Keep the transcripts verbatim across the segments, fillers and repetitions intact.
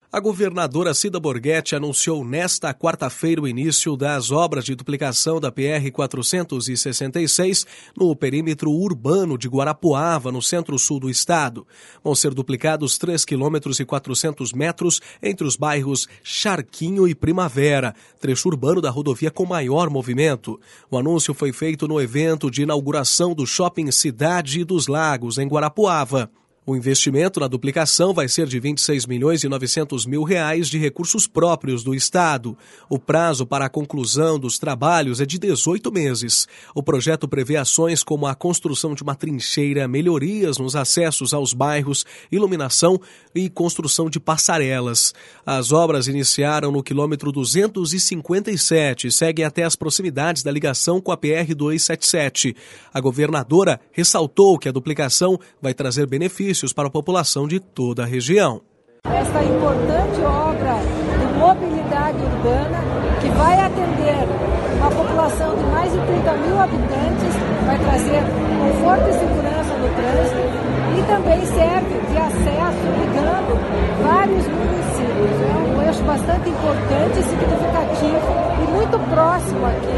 A governadora Cida Borghetti anunciou nesta quarta-feira o início das obras de duplicação da P R quatrocentos e sessenta e seis no perímetro urbano de Guarapuava, no centro-sul do estado. Vão ser duplicados três quilômetros e quatrocentos metros entre os bairros Charquinho e Primavera, trecho urbano da rodovia com maior movimento. O anúncio foi feito no evento de inauguração do Shopping Cidade dos Lagos, em Guarapuava. O investimento na duplicação vai ser de vinte e seis milhões e novecentos mil reais de recursos próprios do Estado. O prazo para a conclusão dos trabalhos é de dezoito meses. O projeto prevê ações como a construção de uma trincheira, melhorias nos acessos aos bairros, iluminação e construção de passarelas. As obras iniciaram no quilômetro duzentos e cinquenta e sete e seguem até as proximidades da ligação com a P R duzentos e setenta e sete. A governadora ressaltou que a duplicação vai trazer benefícios para a população de toda a região. Esta importante obra de mobilidade urbana, que vai atender uma população de mais de trinta mil habitantes, vai trazer conforto e segurança no trânsito e também serve de acesso ligando vários municípios. É um eixo bastante importante, significativo e muito próximo aqui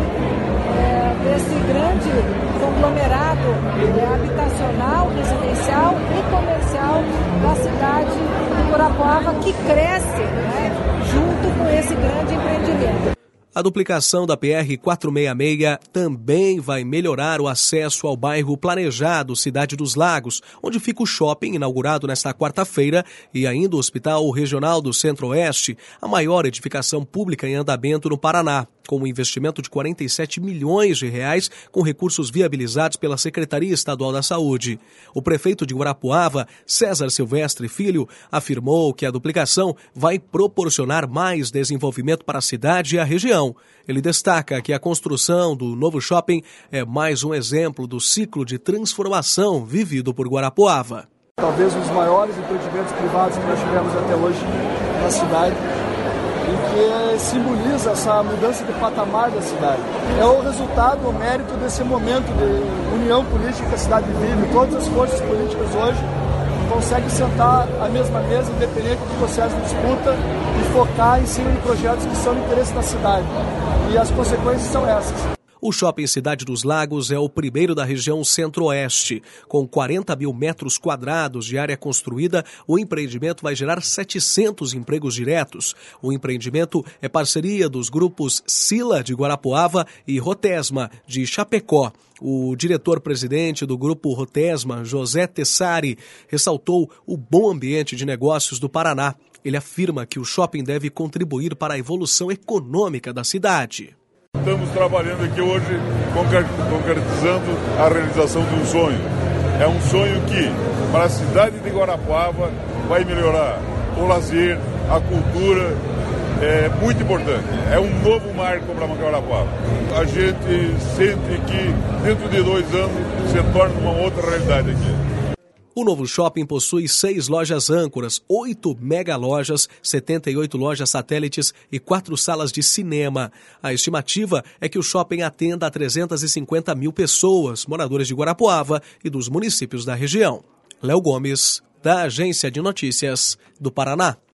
é, desse grande conglomerado é, habitacional, residencial e comercial da cidade de Guarapuava, que cresce, né, junto com esse grande empreendimento. A duplicação da P R quatrocentos e sessenta e seis também vai melhorar o acesso ao bairro planejado Cidade dos Lagos, onde fica o shopping inaugurado nesta quarta-feira, e ainda o Hospital Regional do Centro-Oeste, a maior edificação pública em andamento no Paraná, com um investimento de quarenta e sete milhões de reais, com recursos viabilizados pela Secretaria Estadual da Saúde. O prefeito de Guarapuava, César Silvestre Filho, afirmou que a duplicação vai proporcionar mais desenvolvimento para a cidade e a região. Ele destaca que a construção do novo shopping é mais um exemplo do ciclo de transformação vivido por Guarapuava. Talvez um dos maiores empreendimentos privados que nós tivemos até hoje na cidade, e que simboliza essa mudança de patamar da cidade. É o resultado, o mérito desse momento de união política que a cidade vive. Todas as forças políticas hoje conseguem sentar à mesma mesa, independente do processo de disputa, e focar em cima de projetos que são de interesse da cidade. E as consequências são essas. O Shopping Cidade dos Lagos é o primeiro da região Centro-Oeste. Com quarenta mil metros quadrados de área construída, o empreendimento vai gerar setecentos empregos diretos. O empreendimento é parceria dos grupos Sila, de Guarapuava, e Rotesma, de Chapecó. O diretor-presidente do Grupo Rotesma, José Tessari, ressaltou o bom ambiente de negócios do Paraná. Ele afirma que o shopping deve contribuir para a evolução econômica da cidade. Estamos trabalhando aqui hoje concretizando a realização de um sonho. É um sonho que, para a cidade de Guarapuava, vai melhorar o lazer, a cultura, é muito importante. É um novo marco para Guarapuava. A gente sente que dentro de dois anos se torna uma outra realidade aqui. O novo shopping possui seis lojas âncoras, oito mega lojas, setenta e oito lojas satélites e quatro salas de cinema. A estimativa é que o shopping atenda a trezentas e cinquenta mil pessoas, moradores de Guarapuava e dos municípios da região. Léo Gomes, da Agência de Notícias do Paraná.